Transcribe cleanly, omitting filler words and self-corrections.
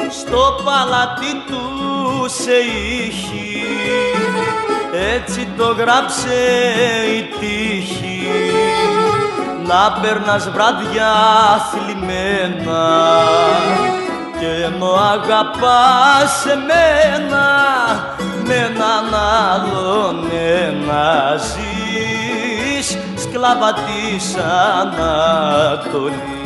στο παλάτι του σε ήχη, έτσι το γράψε η τύχη, να περνάς βράδια θλιμμένα κι ενώ αγαπάς εμένα με έναν άλλον να ζεις σκλάβα της Ανατολής.